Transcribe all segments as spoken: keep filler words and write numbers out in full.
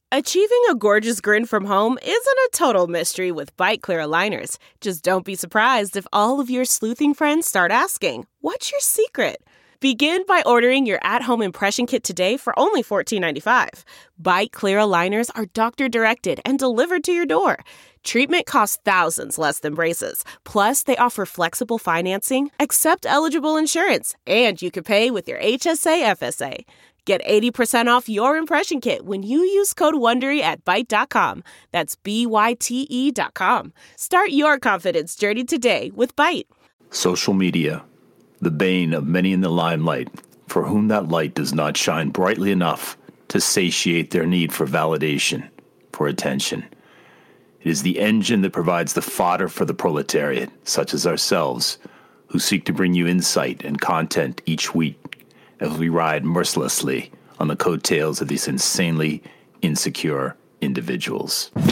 Achieving a gorgeous grin from home isn't a total mystery with Byte Clear aligners. Just don't be surprised if all of your sleuthing friends start asking, "What's your secret?" Begin by ordering your at-home impression kit today for only fourteen ninety-five. Byte Clear aligners are doctor-directed and delivered to your door. Treatment costs thousands less than braces. Plus, they offer flexible financing, accept eligible insurance, and you can pay with your H S A F S A. Get eighty percent off your impression kit when you use code WONDERY at Byte dot com. That's B Y T E dot com. Start your confidence journey today with Byte. Social media, the bane of many in the limelight, for whom that light does not shine brightly enough to satiate their need for validation, for attention. It is the engine that provides the fodder for the proletariat, such as ourselves, who seek to bring you insight and content each week as we ride mercilessly on the coattails of these insanely insecure individuals. Go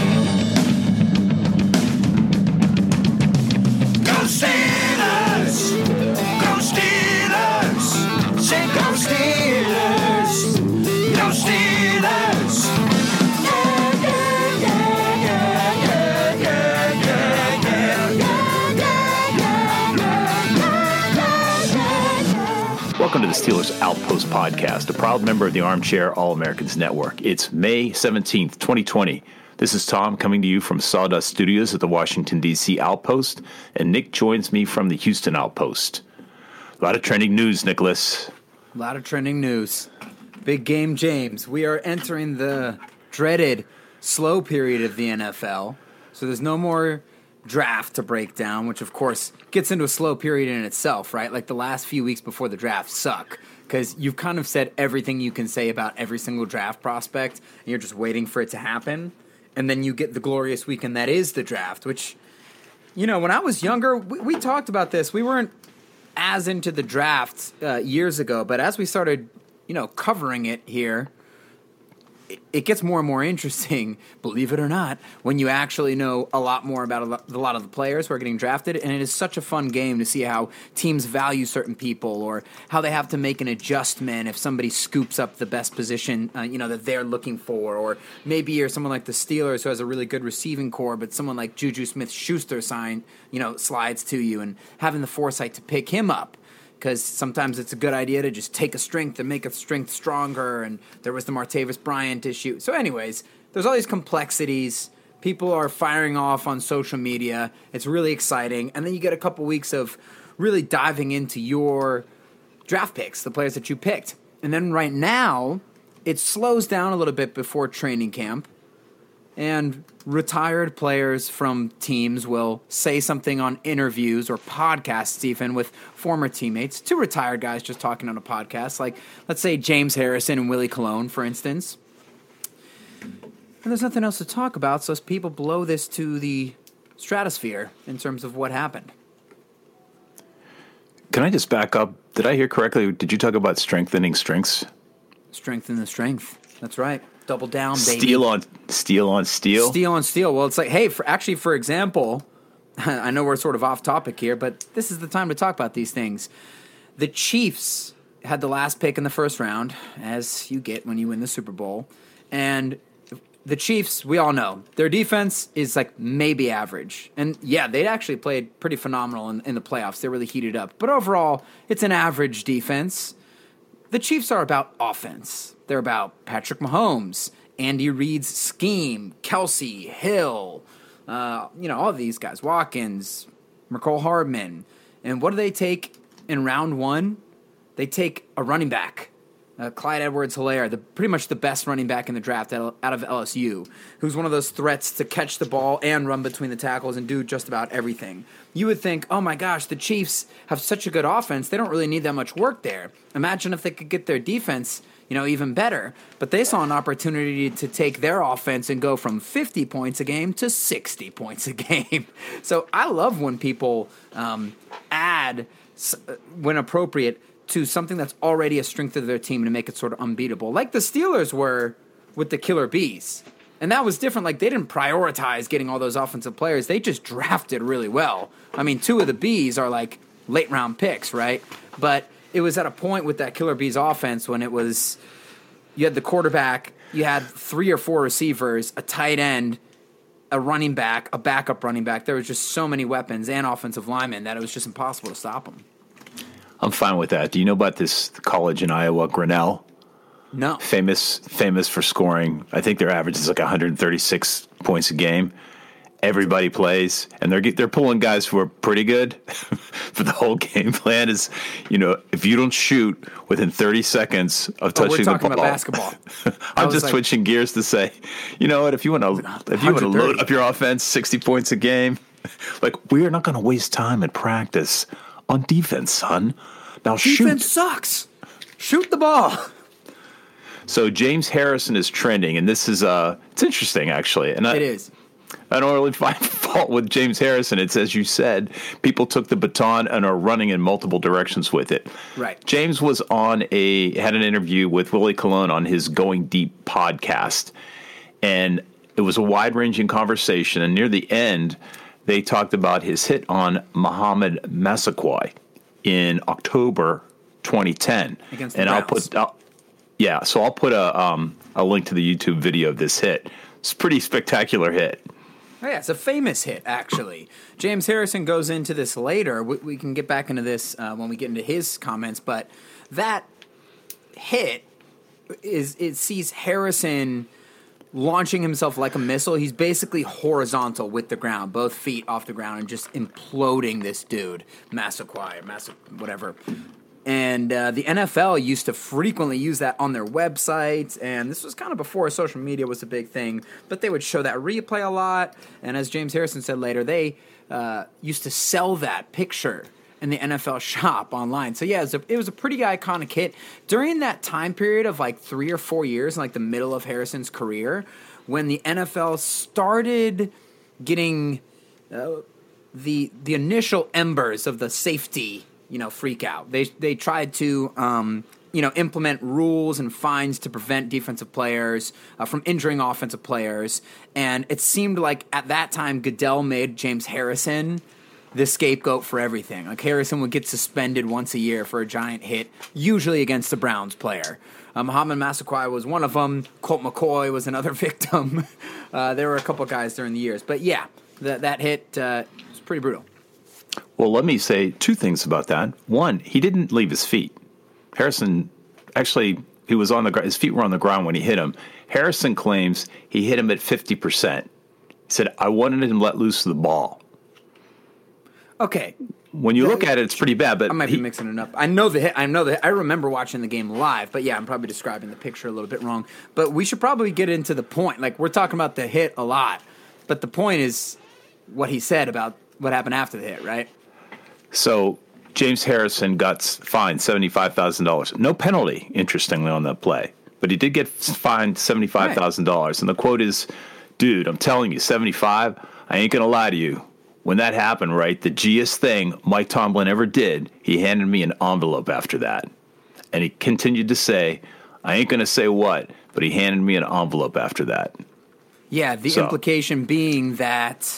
Steelers! Go Steelers! Say go Steelers! Go Steelers! Yeah, yeah, yeah, yeah, yeah, yeah, yeah, yeah, yeah, yeah, yeah. Welcome to the Steelers Outpost Podcast, a proud member of the Armchair All-Americans Network. It's May seventeenth, twenty twenty. This is Tom coming to you from Sawdust Studios at the Washington, D C Outpost, and Nick joins me from the Houston Outpost. A lot of trending news, Nicholas. A lot of trending news. Big game, James. We are entering the dreaded slow period of the N F L, so there's no more draft to break down, which, of course, gets into a slow period in itself, right? Like the last few weeks before the draft suck, because you've kind of said everything you can say about every single draft prospect, and you're just waiting for it to happen. And then you get the glorious weekend that is the draft, which, you know, when I was younger, we, we talked about this. We weren't as into the draft uh, years ago, but as we started, you know, covering it here, it, it gets more and more interesting, believe it or not, when you actually know a lot more about a lot, a lot of the players who are getting drafted. And it is such a fun game to see how teams value certain people or how they have to make an adjustment if somebody scoops up the best position, uh, you know, that they're looking for. Or maybe you're someone like the Steelers who has a really good receiving core, but someone like Juju Smith-Schuster sign, you know, slides to you, and having the foresight to pick him up. Because sometimes it's a good idea to just take a strength and make a strength stronger, and there was the Martavis Bryant issue. So anyways, there's all these complexities. People are firing off on social media. It's really exciting. And then you get a couple weeks of really diving into your draft picks, the players that you picked. And then right now, it slows down a little bit before training camp, and retired players from teams will say something on interviews or podcasts even with former teammates. Two retired guys just talking on a podcast, like let's say James Harrison and Willie Colon, for instance. And there's nothing else to talk about, so people blow this to the stratosphere in terms of what happened. Can I just back up? Did I hear correctly? Did you talk about strengthening strengths? Strengthen the strength. That's right. Double down, baby. Steel on steel on steel? Steel on steel. Well, it's like, hey, for, actually, for example, I know we're sort of off topic here, but this is the time to talk about these things. The Chiefs had the last pick in the first round, as you get when you win the Super Bowl. And the Chiefs, we all know, their defense is like maybe average. And yeah, they actually played pretty phenomenal in, in the playoffs. They really heated up. But overall, it's an average defense. The Chiefs are about offense. They're about Patrick Mahomes, Andy Reid's scheme, Kelsey, Hill, uh, you know, all of these guys, Watkins, Mecole Hardman. And what do they take in round one? They take a running back, uh, Clyde Edwards-Helaire, the pretty much the best running back in the draft out of L S U, who's one of those threats to catch the ball and run between the tackles and do just about everything. You would think, oh my gosh, the Chiefs have such a good offense, they don't really need that much work there. Imagine if they could get their defense, you know, even better. But they saw an opportunity to take their offense and go from fifty points a game to sixty points a game. So I love when people um, add, when appropriate, to something that's already a strength of their team to make it sort of unbeatable. Like the Steelers were with the Killer Bees. And that was different. Like, they didn't prioritize getting all those offensive players. They just drafted really well. I mean, two of the Bees are like late-round picks, right? But it was at a point with that Killer Bees offense when it was, you had the quarterback, you had three or four receivers, a tight end, a running back, a backup running back. There was just so many weapons and offensive linemen that it was just impossible to stop them. I'm fine with that. Do you know about this college in Iowa, Grinnell? No. Famous famous for scoring. I think their average is like one hundred thirty-six points a game. Everybody plays, and they're they're pulling guys who are pretty good. But the whole game plan is, you know, if you don't shoot within thirty seconds of Oh, touching we're the talking ball, about basketball. I'm was just like- switching gears to say, you know what? If you want to, if you want to load up your offense, sixty points a game, like we are not going to waste time at practice on defense, son. Now shoot. Defense sucks. Shoot the ball. So James Harrison is trending, and this is uh, it's interesting actually, and I, It is. I don't really find fault with James Harrison. It's as you said, people took the baton and are running in multiple directions with it. Right. James was on a had an interview with Willie Colon on his Going Deep podcast, and it was a wide ranging conversation. And near the end, they talked about his hit on Mohamed Massaquoi in October twenty ten. Against the and I'll Browns. put I'll, yeah, so I'll put a um, a link to the YouTube video of this hit. It's a pretty spectacular hit. Oh, yeah, it's a famous hit, actually. James Harrison goes into this later. We, we can get back into this uh, when we get into his comments, but that hit is it sees Harrison launching himself like a missile. He's basically horizontal with the ground, both feet off the ground, and just imploding this dude, Massaquoi, or Massa, whatever. And uh, the N F L used to frequently use that on their websites, and this was kind of before social media was a big thing, but they would show that replay a lot, and as James Harrison said later, they uh, used to sell that picture in the N F L shop online. So yeah, it was, a, it was a pretty iconic hit. During that time period of like three or four years, in like the middle of Harrison's career, when the N F L started getting uh, the the initial embers of the safety, you know, freak out. They they tried to, um, you know, implement rules and fines to prevent defensive players uh, from injuring offensive players. And it seemed like at that time, Goodell made James Harrison the scapegoat for everything. Like Harrison would get suspended once a year for a giant hit, usually against the Browns player. Uh, Mohamed Massaquoi was one of them. Colt McCoy was another victim. uh, there were a couple guys during the years. But yeah, that, that hit uh, was pretty brutal. Well, let me say two things about that. One, he didn't leave his feet. Harrison, actually, he was on the ground. His feet were on the ground when he hit him. Harrison claims he hit him at fifty percent. He said, I wanted him to let loose the ball. Okay. When you look at it, it's pretty bad. But I might he, be mixing it up. I know the hit. I know the hit. I remember watching the game live, but yeah, I'm probably describing the picture a little bit wrong. But we should probably get into the point. Like, we're talking about the hit a lot, but the point is what he said about what happened after the hit, right? So James Harrison got fined seventy-five thousand dollars. No penalty, interestingly, on that play. But he did get fined seventy-five thousand dollars. Right. And the quote is, dude, I'm telling you, seventy-five, I ain't going to lie to you. When that happened, right, the G-est thing Mike Tomlin ever did, he handed me an envelope after that. And he continued to say, I ain't going to say what, but he handed me an envelope after that. Yeah, the So. implication being that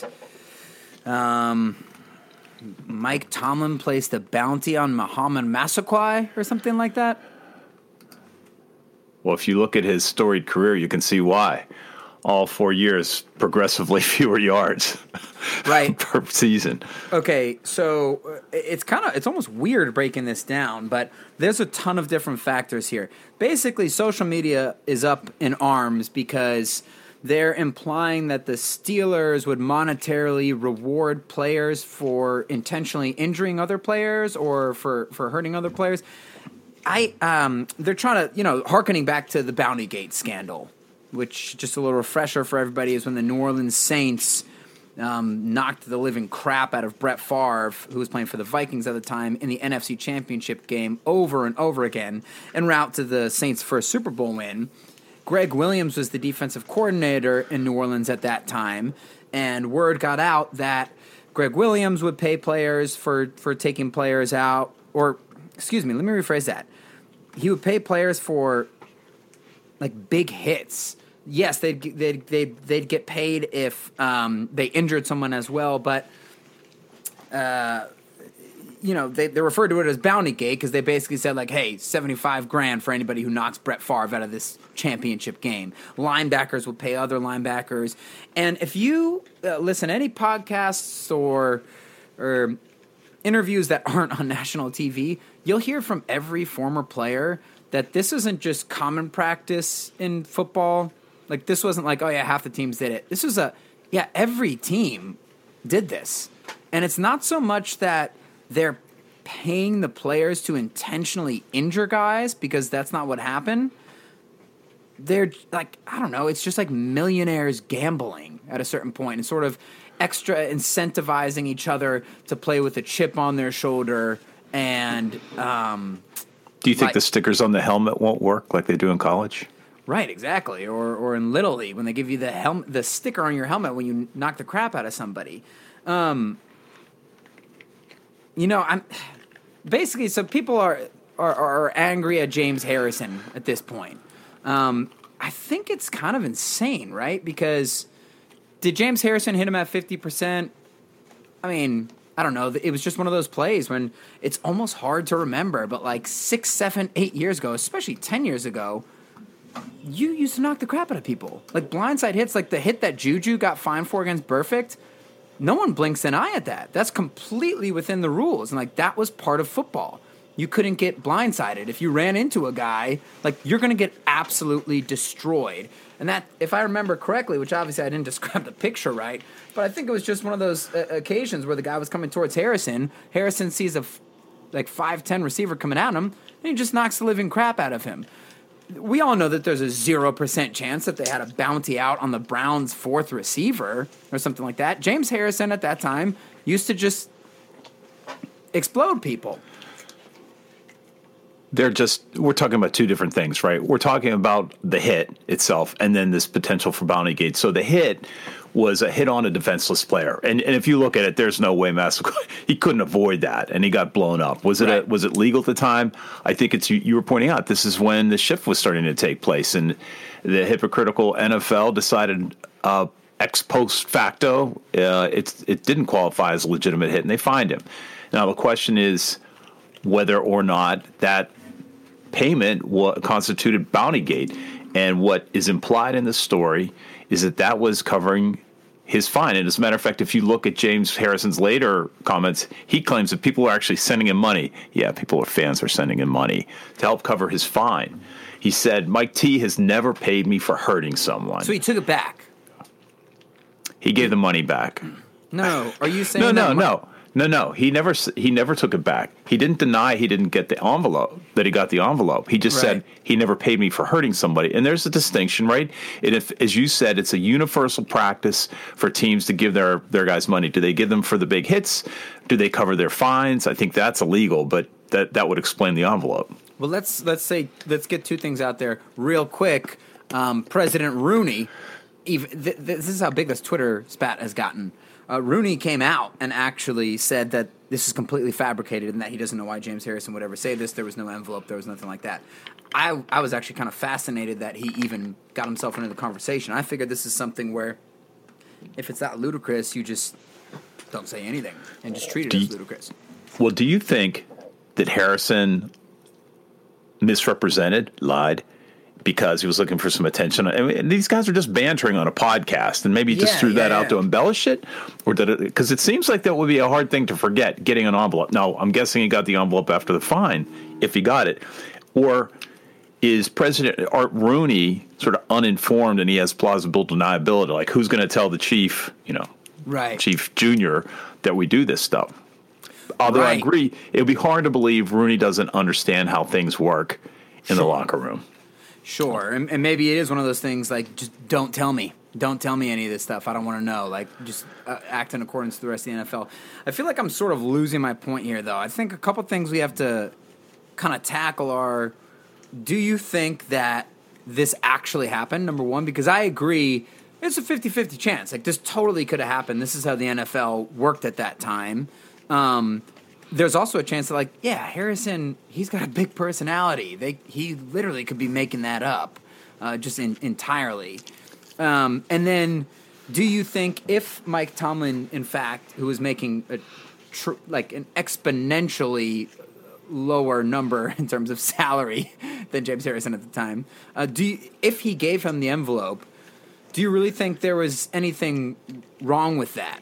um, Mike Tomlin placed a bounty on Mohamed Massaquoi or something like that. Well, if you look at his storied career, you can see why. All four years, progressively fewer yards Right. per season. Okay, so uh, it's kind of it's almost weird breaking this down, but there's a ton of different factors here. Basically, social media is up in arms because they're implying that the Steelers would monetarily reward players for intentionally injuring other players or for, for hurting other players. I um, they're trying to, you know, hearkening back to the Bountygate scandal, which, just a little refresher for everybody, is when the New Orleans Saints um, knocked the living crap out of Brett Favre, who was playing for the Vikings at the time, in the N F C Championship game over and over again, en route to the Saints' first Super Bowl win. Greg Williams was the defensive coordinator in New Orleans at that time, and word got out that Greg Williams would pay players for, for taking players out, or, excuse me, let me rephrase that. He would pay players for like big hits. Yes, they'd they'd they'd, they'd get paid if um, they injured someone as well, but uh, you know, they, they referred to it as Bounty Gate because they basically said, like, hey, seventy-five grand for anybody who knocks Brett Favre out of this championship game. Linebackers will pay other linebackers. And if you uh, listen to any podcasts or or interviews that aren't on national T V, you'll hear from every former player that this isn't just common practice in football. Like, this wasn't like, oh, yeah, half the teams did it. This was a, yeah, every team did this. And it's not so much that they're paying the players to intentionally injure guys, because that's not what happened. They're like, I don't know, it's just like millionaires gambling at a certain point and sort of extra incentivizing each other to play with a chip on their shoulder. And um, do you think like, the stickers on the helmet won't work like they do in college? Right, exactly. Or or in Little League when they give you the helm, the sticker on your helmet when you knock the crap out of somebody. Um, you know, I'm basically so people are, are are angry at James Harrison at this point. Um, I think it's kind of insane, right? Because did James Harrison hit him at fifty percent? I mean, I don't know. It was just one of those plays when it's almost hard to remember, but like six, seven, eight years ago, especially ten years ago, you used to knock the crap out of people. Like blindside hits, like the hit that Juju got fined for against Perfect. No one blinks an eye at that. That's completely within the rules. And like that was part of football. You couldn't get blindsided. If you ran into a guy, like you're going to get absolutely destroyed. And that, if I remember correctly, which obviously I didn't describe the picture right, but I think it was just one of those uh, occasions where the guy was coming towards Harrison. Harrison sees a f- like five ten receiver coming at him, and he just knocks the living crap out of him. We all know that there's a zero percent chance that they had a bounty out on the Browns' fourth receiver or something like that. James Harrison at that time used to just explode people. They're just, we're talking about two different things, right? We're talking about the hit itself and then this potential for bounty gate. So the hit was a hit on a defenseless player. And and if you look at it, there's no way Massaquoi, he couldn't avoid that, and he got blown up. Was it right. a, was it legal at the time? I think it's, you, you were pointing out, this is when the shift was starting to take place, and the hypocritical N F L decided uh, ex post facto uh, it, it didn't qualify as a legitimate hit, and they fined him. Now the question is whether or not that payment wa- constituted bounty gate. And what is implied in the story is that that was covering his fine. And as a matter of fact, if you look at James Harrison's later comments, he claims that people are actually sending him money. Yeah, people or fans are sending him money to help cover his fine. He said, Mike T has never paid me for hurting someone. So he took it back. He gave the money back. No, are you saying No, no, that no. No, no, he never he never took it back. He didn't deny he didn't get the envelope, that he got the envelope. He just right. said he never paid me for hurting somebody. And there's a distinction, right? And if, as you said, it's a universal practice for teams to give their, their guys money. Do they give them for the big hits? Do they cover their fines? I think that's illegal, but that, that would explain the envelope. Well, let's let's say let's get two things out there real quick. Um, President Rooney, even, th- th- this is how big this Twitter spat has gotten. Uh, Rooney came out and actually said that this is completely fabricated and that he doesn't know why James Harrison would ever say this. There was no envelope. There was nothing like that. I I was actually kind of fascinated that he even got himself into the conversation. I figured this is something where if it's that ludicrous, you just don't say anything and just treat it do as you, ludicrous. Well, do you think that Harrison misrepresented, lied, because he was looking for some attention? I mean, these guys are just bantering on a podcast, and maybe he just Yeah, threw that yeah, out yeah. to embellish it, or did it? Because it seems like that would be a hard thing to forget, getting an envelope. No, I'm guessing he got the envelope after the fine, if he got it. Or is President Art Rooney sort of uninformed and he has plausible deniability? Like, who's going to tell the chief, you know, Right. Chief Junior, that we do this stuff? Although I Right. agree, it would be hard to believe Rooney doesn't understand how things work in the locker room. Sure, and, and maybe it is one of those things like, just don't tell me. Don't tell me any of this stuff. I don't want to know. Like, just uh, act in accordance with the rest of the N F L. I feel like I'm sort of losing my point here, though. I think a couple things we have to kind of tackle are, do you think that this actually happened, number one? Because I agree, it's a fifty-fifty chance. Like, this totally could have happened. This is how the N F L worked at that time. Um, there's also a chance that, like, yeah, Harrison, he's got a big personality. They He literally could be making that up uh, just in, entirely. Um, and then, do you think if Mike Tomlin, in fact, who was making a tr- like an exponentially lower number in terms of salary than James Harrison at the time. Uh, do you, if he gave him the envelope, do you really think there was anything wrong with that?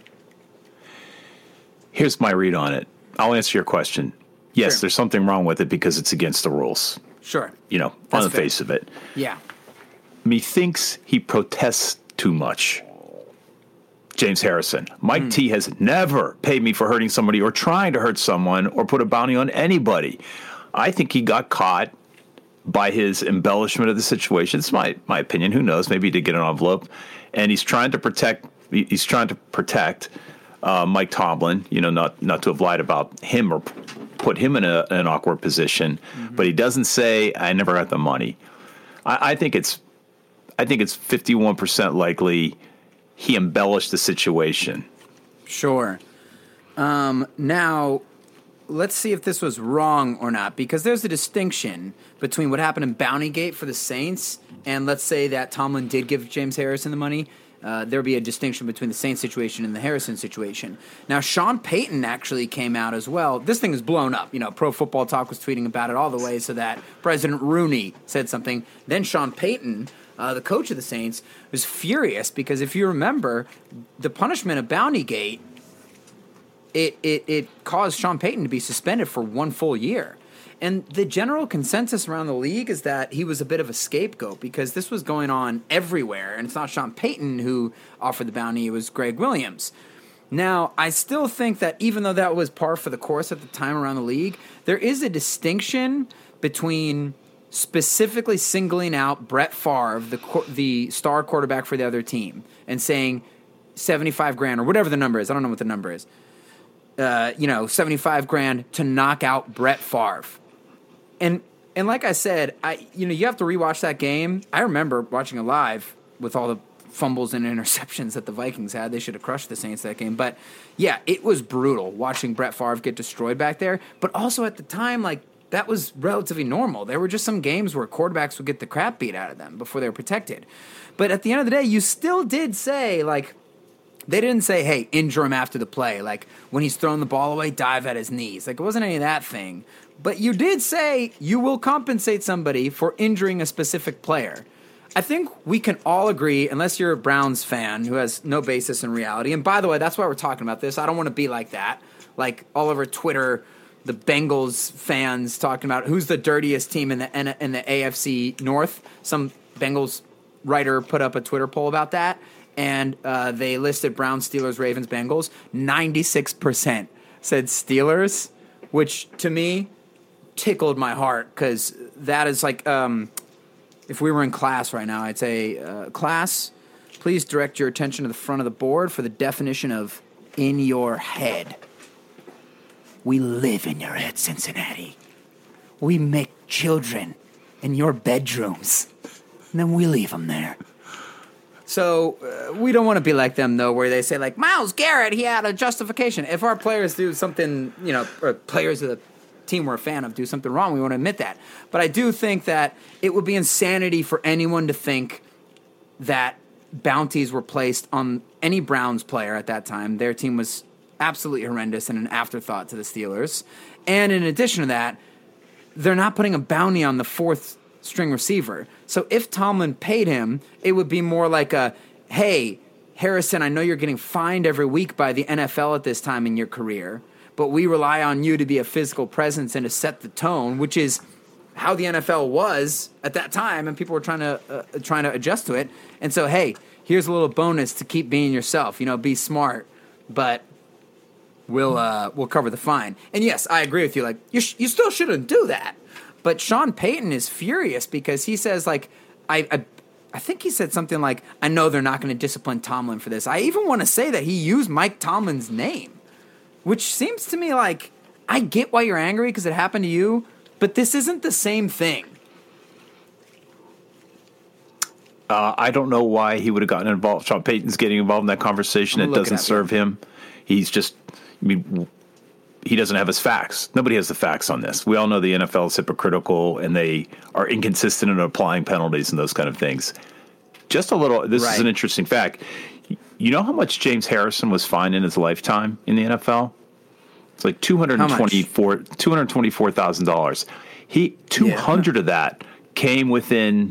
Here's my read on it. I'll answer your question. Yes, Sure. there's something wrong with it because it's against the rules. Sure. You know, That's on the fair. face of it. Yeah. Methinks he protests too much. James Harrison. Mike Hmm. T has never paid me for hurting somebody or trying to hurt someone or put a bounty on anybody. I think he got caught by his embellishment of the situation. It's my, my opinion. Who knows? Maybe he did get an envelope. And he's trying to protect he- he's trying to protect uh, Mike Tomlin, you know, not not to have lied about him or p- put him in a, an awkward position. Mm-hmm. But he doesn't say, I never got the money. I, I think it's I think it's fifty-one percent likely he embellished the situation. Sure. Um, now, let's see if this was wrong or not, because there's a distinction between what happened in Bountygate for the Saints and let's say that Tomlin did give James Harrison the money. Uh, there would be a distinction between the Saints situation and the Harrison situation. Now, Sean Payton actually came out as well. This thing is blown up. You know, Pro Football Talk was tweeting about it all the way so that President Rooney said something. Then Sean Payton, uh, the coach of the Saints, was furious because if you remember, the punishment of Bountygate, it, it, it caused Sean Payton to be suspended for one full year. And the general consensus around the league is that he was a bit of a scapegoat because this was going on everywhere. And it's not Sean Payton who offered the bounty, it was Greg Williams. Now, I still think that even though that was par for the course at the time around the league, there is a distinction between specifically singling out Brett Favre, the the star quarterback for the other team, and saying seventy-five grand or whatever the number is. I don't know what the number is. Uh, you know, seventy-five grand to knock out Brett Favre. And and like I said, I you know, you have to rewatch that game. I remember watching it live with all the fumbles and interceptions that the Vikings had. They should have crushed the Saints that game. But yeah, it was brutal watching Brett Favre get destroyed back there. But also at the time, like, that was relatively normal. There were just some games where quarterbacks would get the crap beat out of them before they were protected. But at the end of the day, you still did say, like, they didn't say, hey, injure him after the play. Like, when he's throwing the ball away, dive at his knees. Like, it wasn't any of that thing. But you did say you will compensate somebody for injuring a specific player. I think we can all agree, unless you're a Browns fan who has no basis in reality. And by the way, that's why we're talking about this. I don't want to be like that. Like, all over Twitter, the Bengals fans talking about who's the dirtiest team in the in the A F C North. Some Bengals writer put up a Twitter poll about that. And uh, they listed Browns, Steelers, Ravens, Bengals. ninety-six percent said Steelers, which to me tickled my heart because that is like, um, if we were in class right now, I'd say, uh, class, please direct your attention to the front of the board for the definition of in your head. We live in your head, Cincinnati. We make children in your bedrooms, and then we leave them there. So uh, we don't want to be like them, though, where they say, like, Myles Garrett, he had a justification. If our players do something, you know, or players of the team we're a fan of do something wrong, we want to admit that. But I do think that it would be insanity for anyone to think that bounties were placed on any Browns player at that time. Their team was absolutely horrendous and an afterthought to the Steelers. And in addition to that, they're not putting a bounty on the fourth string receiver. So if Tomlin paid him, it would be more like a, hey, Harrison, I know you're getting fined every week by the N F L at this time in your career, but we rely on you to be a physical presence and to set the tone, which is how the N F L was at that time, and people were trying to uh, trying to adjust to it. And so, hey, here's a little bonus to keep being yourself. You know, be smart, but we'll uh, we'll cover the fine. And yes, I agree with you. Like, you sh- you still shouldn't do that. But Sean Payton is furious because he says, like, I, I, I think he said something like, I know they're not going to discipline Tomlin for this. I even want to say that he used Mike Tomlin's name, which seems to me like, I get why you're angry because it happened to you, but this isn't the same thing. Uh, I don't know why he would have gotten involved. Sean Payton's getting involved in that conversation. It doesn't serve him. He's just, I mean, he doesn't have his facts. Nobody has the facts on this. We all know the N F L is hypocritical and they are inconsistent in applying penalties and those kind of things. Just a little, this Right. is an interesting fact. You know how much James Harrison was fined in his lifetime in the N F L? It's like two hundred twenty-four two hundred twenty-four thousand dollars. He two hundred yeah. of that came within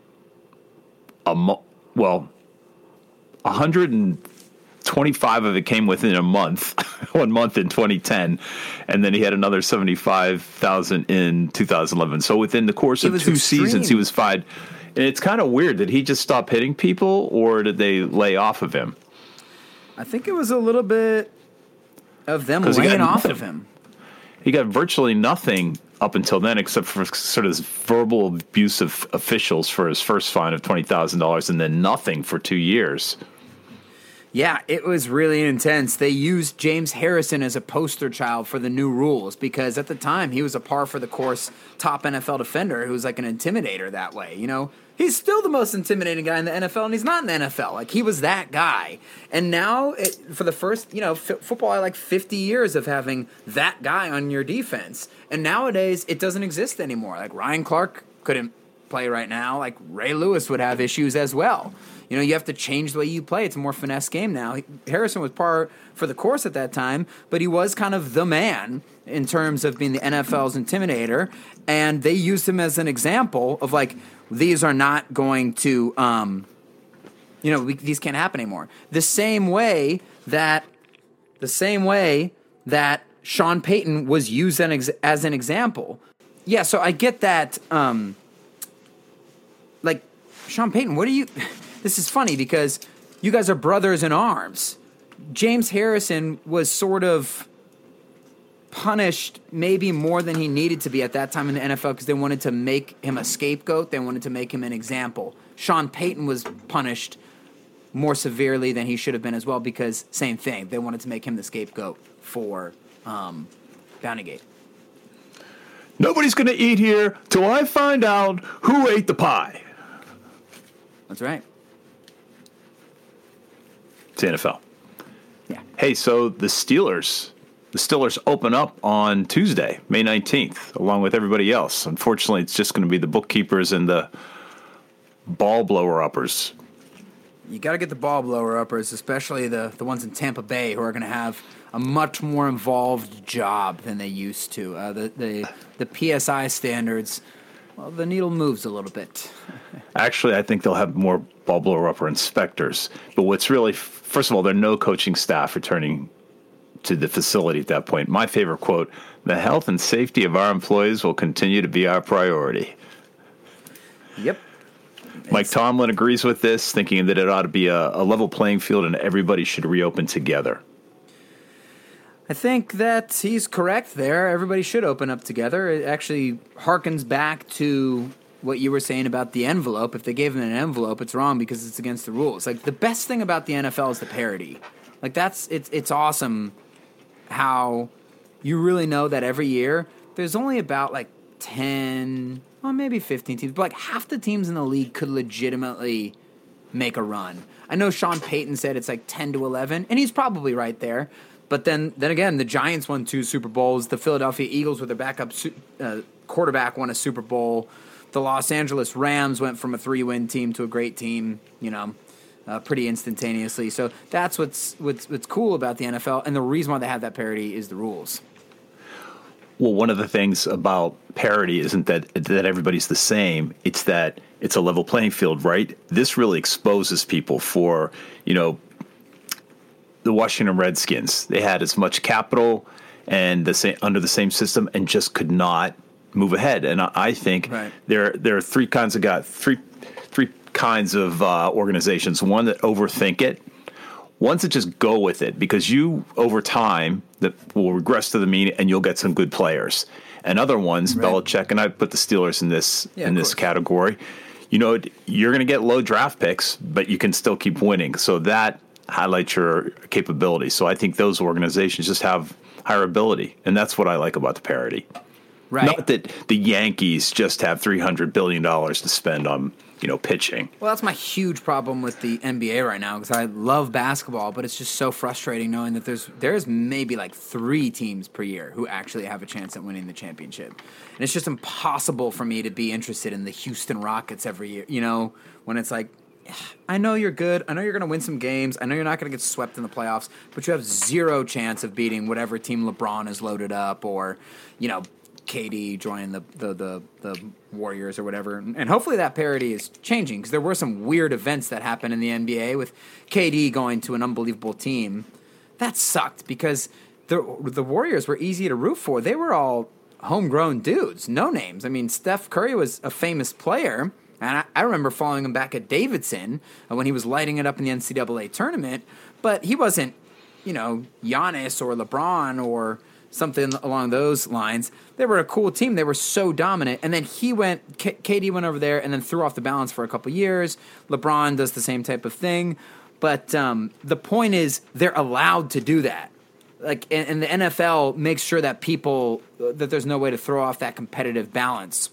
a mo- well, one hundred twenty-five of it came within a month, one month in twenty ten, and then he had another seventy-five thousand in two thousand eleven. So within the course of two extreme. seasons, he was fined. And it's kind of weird. Did he just stop hitting people, or did they lay off of him? I think it was a little bit of them laying off of him. He got virtually nothing up until then, except for sort of verbal abuse of officials for his first fine of twenty thousand dollars, and then nothing for two years. Yeah, it was really intense. They used James Harrison as a poster child for the new rules because at the time he was a par for the course top N F L defender who was like an intimidator that way. You know, he's still the most intimidating guy in the N F L, and he's not in the N F L. Like, he was that guy. And now, it, for the first, you know, f- football had like fifty years of having that guy on your defense. And nowadays, it doesn't exist anymore. Like, Ryan Clark couldn't play right now. Like, Ray Lewis would have issues as well. You know, you have to change the way you play. It's a more finesse game now. Harrison was par for the course at that time, but he was kind of the man in terms of being the N F L's intimidator, and they used him as an example of, like, these are not going to, um, you know, we, these can't happen anymore. The same way that, the same way that Sean Payton was used an ex- as an example. Yeah, so I get that, um, like, Sean Payton, what do you... This is funny because you guys are brothers in arms. James Harrison was sort of punished maybe more than he needed to be at that time in the N F L because they wanted to make him a scapegoat. They wanted to make him an example. Sean Payton was punished more severely than he should have been as well because same thing. They wanted to make him the scapegoat for um, Bountygate. Nobody's going to eat here till I find out who ate the pie. That's right. It's the N F L. Yeah. Hey, so the Steelers, the Steelers open up on Tuesday, May nineteenth, along with everybody else. Unfortunately, it's just going to be the bookkeepers and the ball blower uppers. You got to get the ball blower uppers, especially the, the ones in Tampa Bay who are going to have a much more involved job than they used to. Uh, the, the the P S I standards, well, the needle moves a little bit. Actually, I think they'll have more ball blower upper inspectors. But what's really, first of all, there are no coaching staff returning to the facility at that point. My favorite quote, the health and safety of our employees will continue to be our priority. Yep. Mike It's, Tomlin agrees with this, thinking that it ought to be a, a level playing field and everybody should reopen together. I think that he's correct there. Everybody should open up together. It actually harkens back to what you were saying about the envelope. If they gave him an envelope, it's wrong because it's against the rules. Like, the best thing about the N F L is the parity. Like, that's it's it's awesome how you really know that every year there's only about like ten, well, maybe fifteen teams, but like half the teams in the league could legitimately make a run. I know Sean Payton said it's like ten to eleven, and he's probably right there. But then, then again, the Giants won two Super Bowls. The Philadelphia Eagles, with their backup su- uh, quarterback, won a Super Bowl. The Los Angeles Rams went from a three-win team to a great team, you know, uh, pretty instantaneously. So that's what's, what's what's cool about the N F L, and the reason why they have that parity is the rules. Well, one of the things about parity isn't that that everybody's the same. It's that it's a level playing field, right? This really exposes people for, you know, the Washington Redskins. They had as much capital and the same, under the same system, and just could not move ahead. And I, I think right. there there are three kinds of guys, three three kinds of uh, organizations. One that overthink it, ones that just go with it because you over time that will regress to the mean, and you'll get some good players. And other ones, right. Belichick, and I put the Steelers in this yeah, in this course. category. You know, you're going to get low draft picks, but you can still keep winning. So that highlights your capability. So I think those organizations just have higher ability, and that's what I like about the parity. Right. Not that the Yankees just have three hundred billion dollars to spend on, you know, pitching. Well, that's my huge problem with the N B A right now because I love basketball, but it's just so frustrating knowing that there's there's maybe like three teams per year who actually have a chance at winning the championship. And it's just impossible for me to be interested in the Houston Rockets every year, you know, when it's like I know you're good. I know you're going to win some games. I know you're not going to get swept in the playoffs, but you have zero chance of beating whatever team LeBron has loaded up, or, you know, K D joining the the the, the Warriors or whatever. And hopefully that parity is changing, because there were some weird events that happened in the N B A with K D going to an unbelievable team. That sucked, because the the Warriors were easy to root for. They were all homegrown dudes, no names. I mean, Steph Curry was a famous player, and I, I remember following him back at Davidson when he was lighting it up in the N C double A tournament, but he wasn't, you know, Giannis or LeBron or something along those lines. They were a cool team. They were so dominant. And then he went, K- KD went over there and then threw off the balance for a couple years. LeBron does the same type of thing. But um, the point is, they're allowed to do that. Like, and, and the N F L makes sure that people, that there's no way to throw off that competitive balance.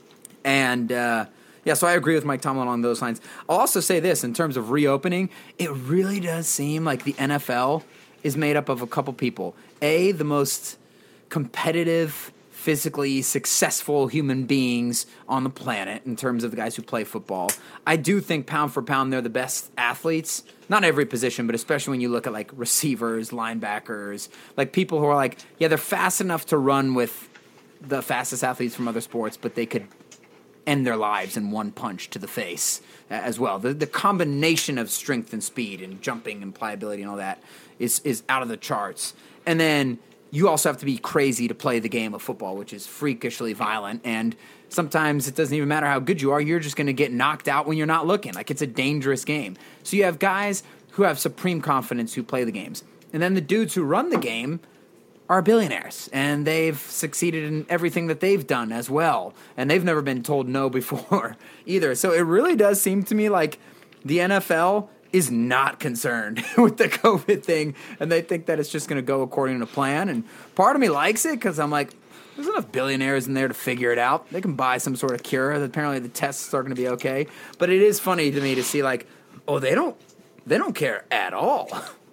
And, uh, yeah, so I agree with Mike Tomlin on those lines. I'll also say this, in terms of reopening, it really does seem like the N F L is made up of a couple people. A, the most competitive, physically successful human beings on the planet in terms of the guys who play football. I do think pound for pound they're the best athletes. Not every position, but especially when you look at like receivers, linebackers, like people who are like, yeah, they're fast enough to run with the fastest athletes from other sports, but they could end their lives in one punch to the face as well. The, the combination of strength and speed and jumping and pliability and all that is is out of the charts. And then you also have to be crazy to play the game of football, which is freakishly violent. And sometimes it doesn't even matter how good you are. You're just going to get knocked out when you're not looking. Like, it's a dangerous game. So you have guys who have supreme confidence who play the games. And then the dudes who run the game are billionaires, and they've succeeded in everything that they've done as well. And they've never been told no before either. So it really does seem to me like the N F L is not concerned with the COVID thing, and they think that it's just going to go according to plan. And part of me likes it, because I'm like, there's enough billionaires in there to figure it out. They can buy some sort of cure. Apparently the tests are going to be okay. But it is funny to me to see, like, oh, they don't, they don't care at all.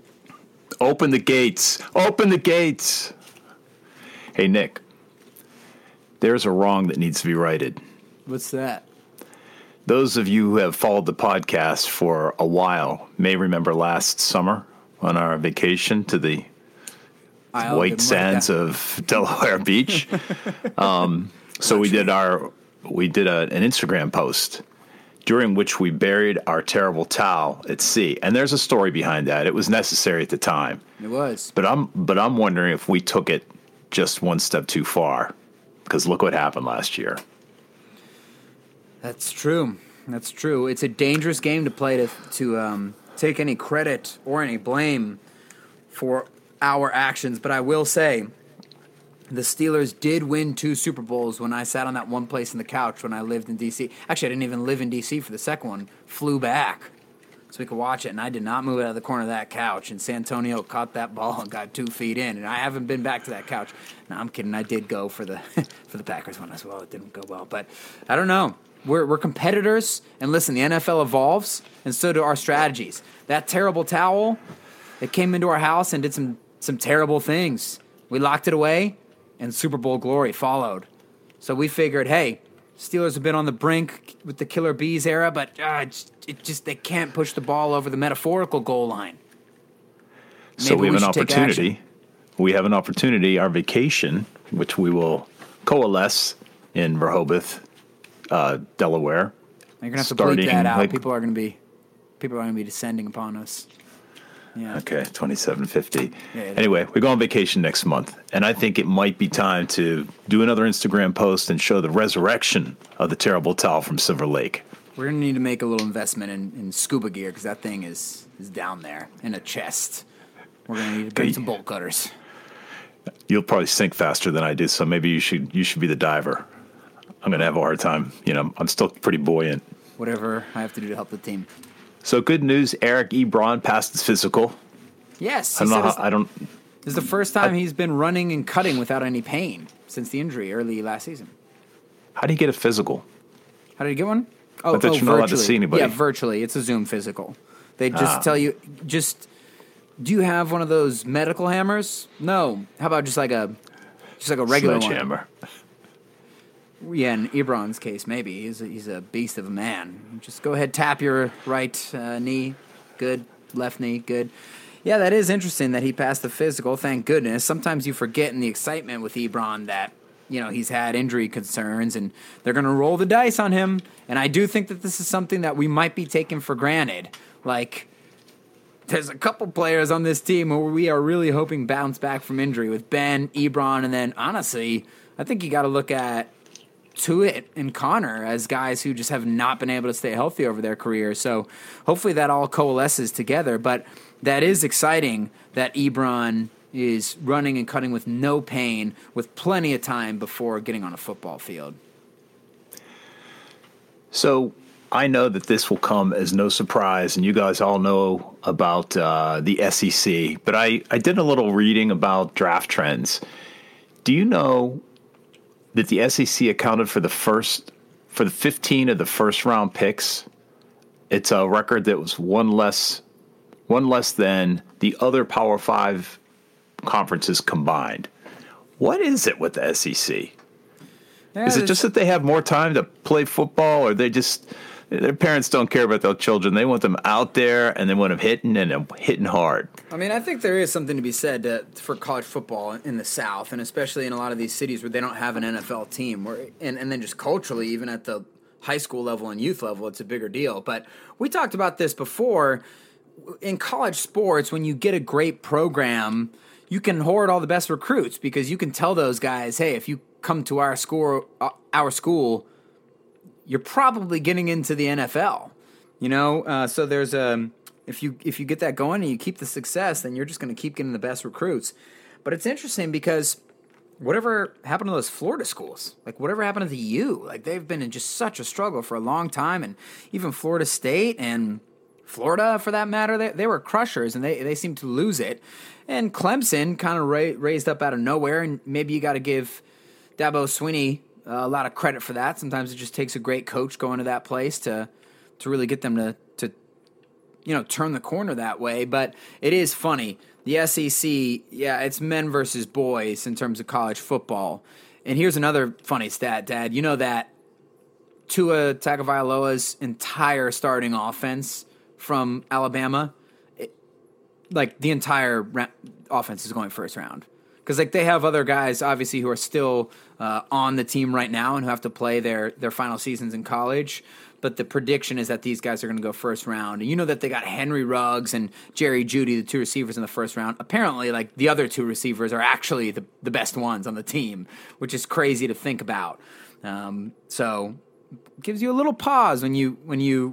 Open the gates. Open the gates. Hey, Nick, there's a wrong that needs to be righted. What's that? Those of you who have followed the podcast for a while may remember last summer on our vacation to the I white sands of Delaware Beach. Um, so we did our we did a, an Instagram post during which we buried our terrible towel at sea. And there's a story behind that. It was necessary at the time. It was. But I'm but I'm wondering if we took it just one step too far, because look what happened last year. That's true. That's true. It's a dangerous game to play to to um, take any credit or any blame for our actions. But I will say, the Steelers did win two Super Bowls when I sat on that one place in the couch when I lived in D C. Actually, I didn't even live in D C for the second one. Flew back so we could watch it, and I did not move out of the corner of that couch. And Santonio caught that ball and got two feet in, and I haven't been back to that couch. No, I'm kidding. I did go for the for the Packers one as well. It didn't go well, but I don't know. We're we're competitors, and listen, the N F L evolves, and so do our strategies. That terrible towel, it came into our house and did some some terrible things. We locked it away, and Super Bowl glory followed. So we figured, hey, Steelers have been on the brink with the Killer Bees era, but uh, it, just, it just they can't push the ball over the metaphorical goal line. Maybe so we have we an opportunity. We have an opportunity, our vacation, which we will coalesce in Rehoboth, uh, Delaware. You're gonna have to bleep that out. Like, people are gonna be, people are gonna be descending upon us. Yeah. Okay, twenty-seven fifty. Yeah, anyway, we go on vacation next month, and I think it might be time to do another Instagram post and show the resurrection of the terrible towel from Silver Lake. We're gonna need to make a little investment in, in scuba gear, because that thing is is down there in a chest. We're gonna need to bring some bolt cutters. You'll probably sink faster than I do, so maybe you should you should be the diver. I'm gonna have a hard time. You know, I'm still pretty buoyant. Whatever I have to do to help the team. So good news, Eric Ebron passed his physical. Yes. I don't know how, I don't. This is the first time I, he's been running and cutting without any pain since the injury early last season. How do you get a physical? How did he get one? Oh, I thought oh, you're not allowed to see anybody. Yeah, virtually. It's a Zoom physical. They just Ah. tell you, just, do you have one of those medical hammers? No. How about just like a, just like a regular one? Sledgehammer. Yeah, in Ebron's case, maybe. He's a, he's a beast of a man. Just go ahead, tap your right uh, knee. Good. Left knee. Good. Yeah, that is interesting that he passed the physical. Thank goodness. Sometimes you forget in the excitement with Ebron that, you know, he's had injury concerns and they're going to roll the dice on him. And I do think that this is something that we might be taking for granted. Like, there's a couple players on this team where we are really hoping bounce back from injury with Ben, Ebron, and then, honestly, I think you got to look at Tuitt and Connor as guys who just have not been able to stay healthy over their career. So hopefully that all coalesces together. But that is exciting that Ebron is running and cutting with no pain, with plenty of time before getting on a football field. So I know that this will come as no surprise, and you guys all know about uh, the S E C, but I, I did a little reading about draft trends. Do you know that the S E C accounted for the first for the fifteen of the first round picks? It's a record that was one less one less than the other Power Five conferences combined. What is it with the S E C? Yeah, is it just that they have more time to play football, or they just their parents don't care about their children? They want them out there and they want them hitting and hitting hard. I mean, I think there is something to be said to, for college football in the South, and especially in a lot of these cities where they don't have an N F L team, where, and, and then just culturally, even at the high school level and youth level, it's a bigger deal. But we talked about this before. In college sports, when you get a great program, you can hoard all the best recruits because you can tell those guys, hey, if you come to our school, our school, you're probably getting into the N F L. You know, uh, so there's a if you if you get that going and you keep the success, then you're just going to keep getting the best recruits. But it's interesting because whatever happened to those Florida schools, like whatever happened to the U, like they've been in just such a struggle for a long time, and even Florida State and Florida, for that matter, they, they were crushers, and they, they seem to lose it. And Clemson kind of ra- raised up out of nowhere, and maybe you got to give Dabo Swinney uh, a lot of credit for that. Sometimes it just takes a great coach going to that place to to really get them to, to you know, turn the corner that way. But it is funny. The S E C, yeah, it's men versus boys in terms of college football. And here's another funny stat, Dad. You know that Tua Tagovailoa's entire starting offense from Alabama, it, like the entire ra- offense is going first round. Because like they have other guys, obviously, who are still uh, on the team right now and who have to play their, their final seasons in college. But the prediction is that these guys are going to go first round. And you know that they got Henry Ruggs and Jerry Jeudy, the two receivers in the first round. Apparently, like the other two receivers are actually the, the best ones on the team, which is crazy to think about. Um, so it gives you a little pause when you when you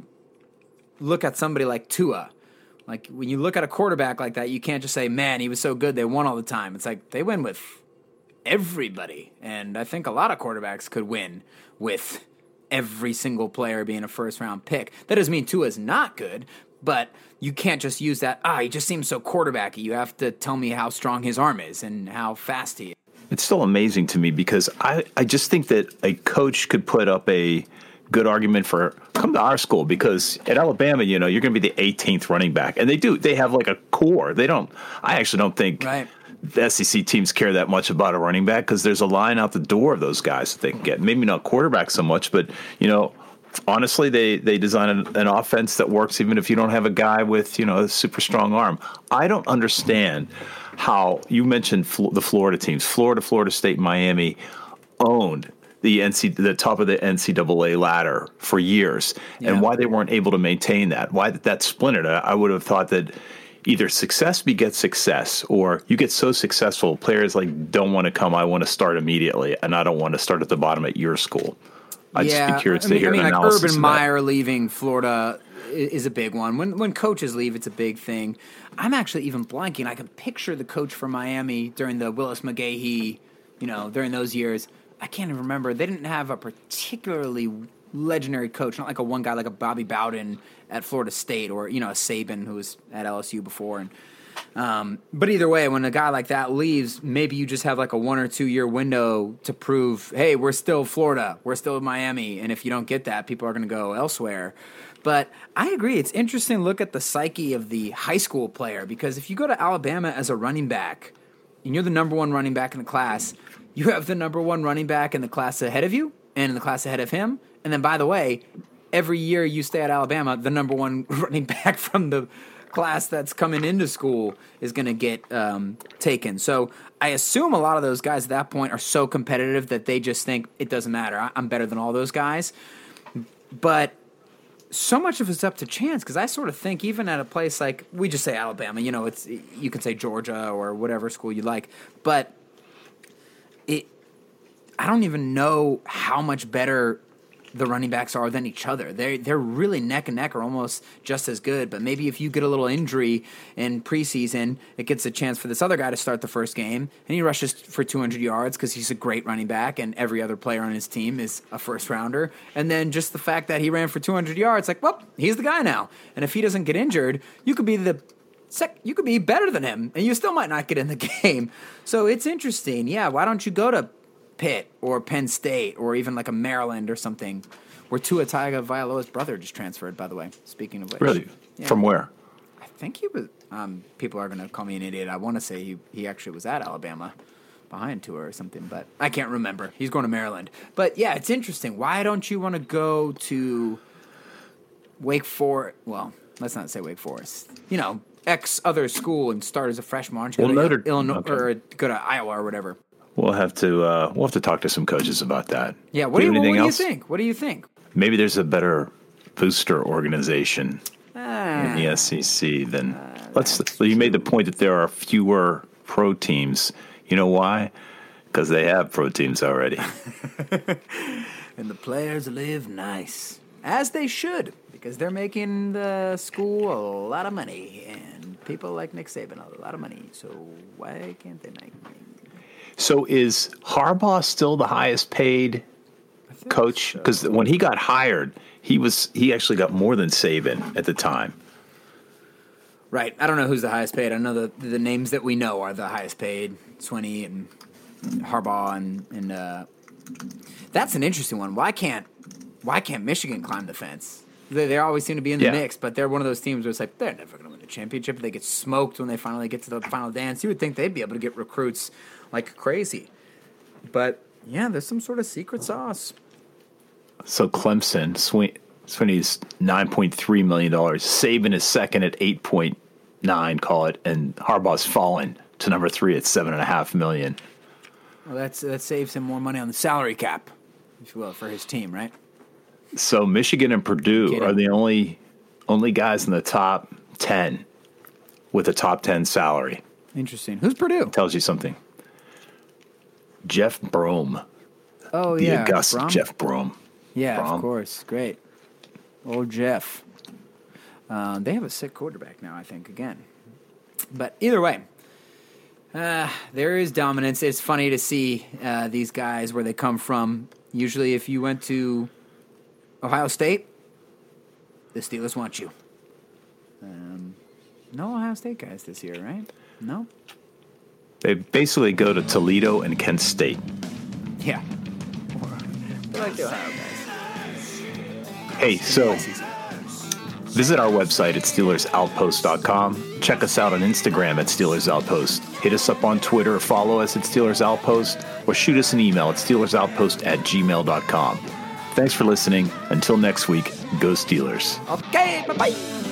look at somebody like Tua. Like, when you look at a quarterback like that, you can't just say, man, he was so good, they won all the time. It's like, they win with everybody. And I think a lot of quarterbacks could win with every single player being a first-round pick. That doesn't mean Tua's not good, but you can't just use that, ah, he just seems so quarterbacky. You have to tell me how strong his arm is and how fast he is. It's still amazing to me because I, I just think that a coach could put up a good argument for come to our school, because at Alabama, you know, you're going to be the eighteenth running back. And they do. They have like a core. They don't – I actually don't think right. the S E C teams care that much about a running back because there's a line out the door of those guys that they can get. Maybe not quarterback so much, but, you know, honestly, they, they design an, an offense that works even if you don't have a guy with, you know, a super strong arm. I don't understand how – you mentioned Fl- the Florida teams. Florida, Florida State, Miami owned – the N C, the top of the N C double A ladder for years, yeah. And why they weren't able to maintain that, why that, that splintered. I would have thought that either success begets success, or you get so successful, players like don't want to come. I want to start immediately, and I don't want to start at the bottom at your school. I'd yeah. just be curious I mean, to hear I mean, an like analysis. Urban Meyer leaving Florida is a big one. When when coaches leave, it's a big thing. I'm actually even blanking. I can picture the coach for Miami during the Willis McGahee, you know, during those years. I can't even remember. They didn't have a particularly legendary coach, not like a one guy like a Bobby Bowden at Florida State, or, you know, a Saban who was at L S U before. And um, but either way, when a guy like that leaves, maybe you just have like a one or two year window to prove, hey, we're still Florida, we're still Miami, and if you don't get that, people are going to go elsewhere. But I agree. It's interesting to look at the psyche of the high school player, because if you go to Alabama as a running back and you're the number one running back in the class, you have the number one running back in the class ahead of you, and in the class ahead of him. And then, by the way, every year you stay at Alabama, the number one running back from the class that's coming into school is going to get um, taken. So I assume a lot of those guys at that point are so competitive that they just think it doesn't matter. I- I'm better than all those guys. But so much of it's up to chance, because I sort of think even at a place like, we just say Alabama, you know, it's you can say Georgia or whatever school you like, but it I don't even know how much better the running backs are than each other. They're, they're really neck and neck or almost just as good, but maybe if you get a little injury in preseason, it gets a chance for this other guy to start the first game, and he rushes for two hundred yards because he's a great running back, and every other player on his team is a first-rounder. And then just the fact that he ran for two hundred yards, like, well, he's the guy now. And if he doesn't get injured, you could be the sec- you could be better than him, and you still might not get in the game. So it's interesting. Yeah, why don't you go to Pitt or Penn State or even like a Maryland or something, where Tua Tagovailoa's brother just transferred, by the way, speaking of which. Really? Yeah. From where? I think he was, um, people are going to call me an idiot. I want to say he, he actually was at Alabama behind Tua or something, but I can't remember. He's going to Maryland. But yeah, it's interesting. Why don't you want to go to Wake Forest? Well, let's not say Wake Forest. You know, X other school and start as a freshman. Why don't you Well, go to Notre- Illinois okay. or go to Iowa or whatever? We'll have to uh, we'll have to talk to some coaches about that. Yeah, what do you, have what do anything you else? think? What do you think? Maybe there's a better booster organization Ah, in the S E C than let's. You made the point that there are fewer pro teams. You know why? Because they have pro teams already. and the players live nice, as they should, because they're making the school a lot of money, and people like Nick Saban a lot of money. So why can't they make money? So is Harbaugh still the highest paid coach? Because when he got hired, he was he actually got more than Saban at the time. Right. I don't know who's the highest paid. I know the the names that we know are the highest paid: Swinney and Harbaugh, and and uh, that's an interesting one. Why can't why can't Michigan climb the fence? They, they always seem to be in the Yeah. mix, but they're one of those teams where it's like they're never going to win the championship. They get smoked when they finally get to the final dance. You would think they'd be able to get recruits like crazy, but yeah, there's some sort of secret sauce. So Clemson, Swin- Swinney's nine point three million dollars. Saban is second at eight point nine, call it, and Harbaugh's fallen to number three at seven and a half million. Well, that's that saves him more money on the salary cap, if you will, for his team, right? So Michigan and Purdue Kidding. are the only only guys in the top ten with a top ten salary. Interesting. Who's Purdue? Tells you something. Jeff Brom, Oh the yeah, august Brom? Jeff Brom. Yeah, Brom. of course. Great. Old Jeff. Um, they have a sick quarterback now, I think, again. But either way, uh, there is dominance. It's funny to see uh, these guys where they come from. Usually if you went to Ohio State, the Steelers want you. Um, no Ohio State guys this year, right? No? They basically go to Toledo and Kent State. Yeah. I like the Ohio guys. Hey, so visit our website at Steelers Outpost dot com. Check us out on Instagram at Steelers Outpost. Hit us up on Twitter, follow us at Steelers Outpost, or shoot us an email at Steelers Outpost at gmail dot com. Thanks for listening. Until next week, go Steelers. Okay, bye-bye.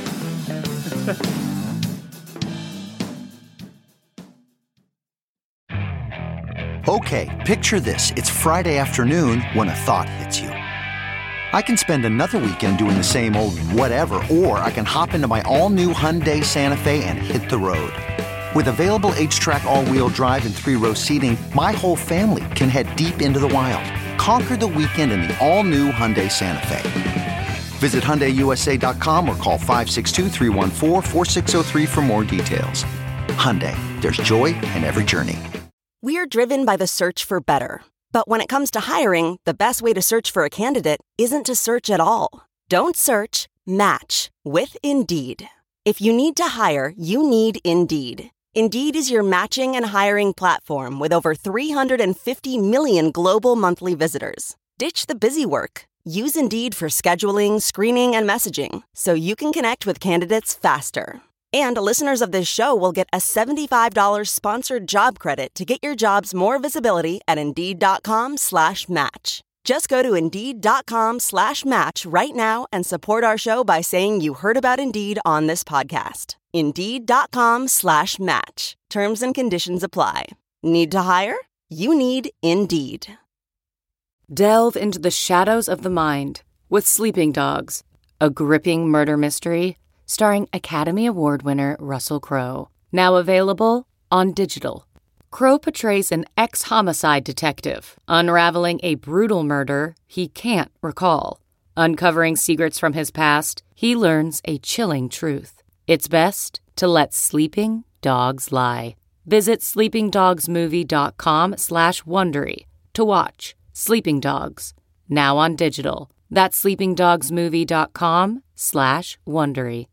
Okay, picture this. It's Friday afternoon when a thought hits you. I can spend another weekend doing the same old whatever, or I can hop into my all-new Hyundai Santa Fe and hit the road. With available H-Track all-wheel drive and three-row seating, my whole family can head deep into the wild. Conquer the weekend in the all-new Hyundai Santa Fe. Visit Hyundai U S A dot com or call five six two, three one four, four six zero three for more details. Hyundai, there's joy in every journey. We're driven by the search for better. But when it comes to hiring, the best way to search for a candidate isn't to search at all. Don't search, match with Indeed. If you need to hire, you need Indeed. Indeed is your matching and hiring platform with over three hundred fifty million global monthly visitors. Ditch the busy work. Use Indeed for scheduling, screening, and messaging so you can connect with candidates faster. And listeners of this show will get a seventy-five dollars sponsored job credit to get your jobs more visibility at Indeed.com slash match. Just go to Indeed.com slash match right now and support our show by saying you heard about Indeed on this podcast. Indeed.com slash match. Terms and conditions apply. Need to hire? You need Indeed. Delve into the shadows of the mind with Sleeping Dogs, a gripping murder mystery starring Academy Award winner Russell Crowe. Now available on digital. Crowe portrays an ex-homicide detective unraveling a brutal murder he can't recall. Uncovering secrets from his past, he learns a chilling truth. It's best to let sleeping dogs lie. Visit sleepingdogsmovie.com slash Wondery to watch Sleeping Dogs, now on digital. That's sleepingdogsmovie.com slash Wondery.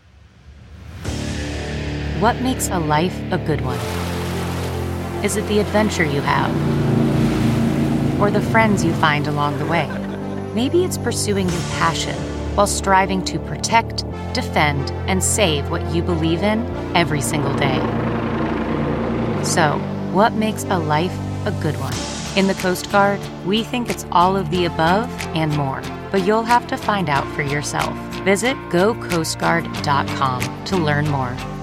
What makes a life a good one? Is it the adventure you have? Or the friends you find along the way? Maybe it's pursuing your passion while striving to protect, defend, and save what you believe in every single day. So, what makes a life a good one? In the Coast Guard, we think it's all of the above and more, but you'll have to find out for yourself. Visit go coast guard dot com to learn more.